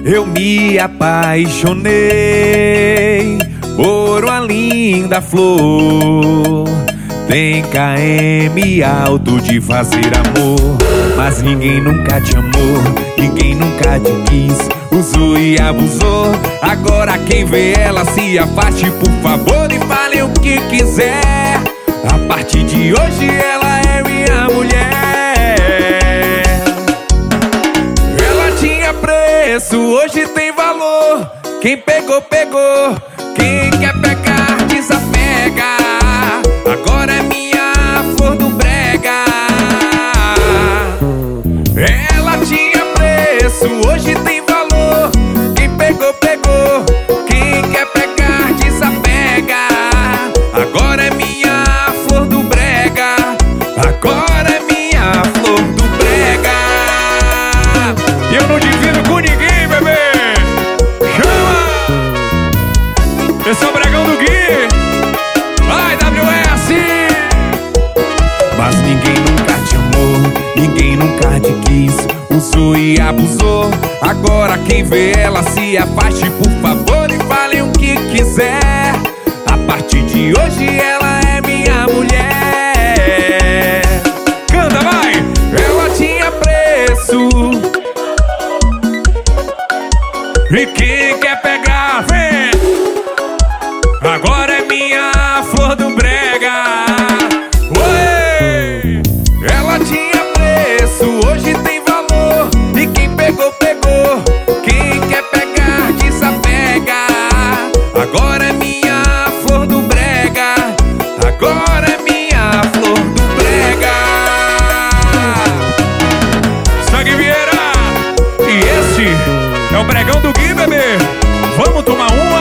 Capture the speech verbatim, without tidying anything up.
Eu me apaixonei por uma linda flor. Tem K M alto de fazer amor, mas ninguém nunca te amou, ninguém nunca te quis. Usou e abusou, agora quem vê ela se afaste, por favor, e fale o que quiser. A partir de hoje ela é minha mulher. Ela tinha preço, hoje tem valor. Quem pegou, pegou. Quem quer pegar, desapega. Agora é minha flor do brega. Ela tinha preço, hoje tem valor. Quem pegou, pegou. Quem quer pegar, desapega. Agora é minha flor do brega. Agora é minha flor do brega. E eu não divido com ninguém, bebê. Chama! Esse é o Bregão do Gui. Vai, W S! Mas ninguém nunca te amou, ninguém nunca te quis. Usou e abusou, agora quem vê ela se afaste, por favor, e fale o que quiser. A partir de hoje ela é minha mulher. Canta, vai! Ela tinha preço, e quem quer pegar, vem! Agora é minha flor do brega. Oi! Ela tinha preço, hoje tem valor. E quem pegou, pegou. Quem quer pegar, desapega. Agora é minha flor do brega. Agora é minha flor do brega. Sangue Vieira. E esse é o Bregão do Gui, bebê. Vamos tomar um?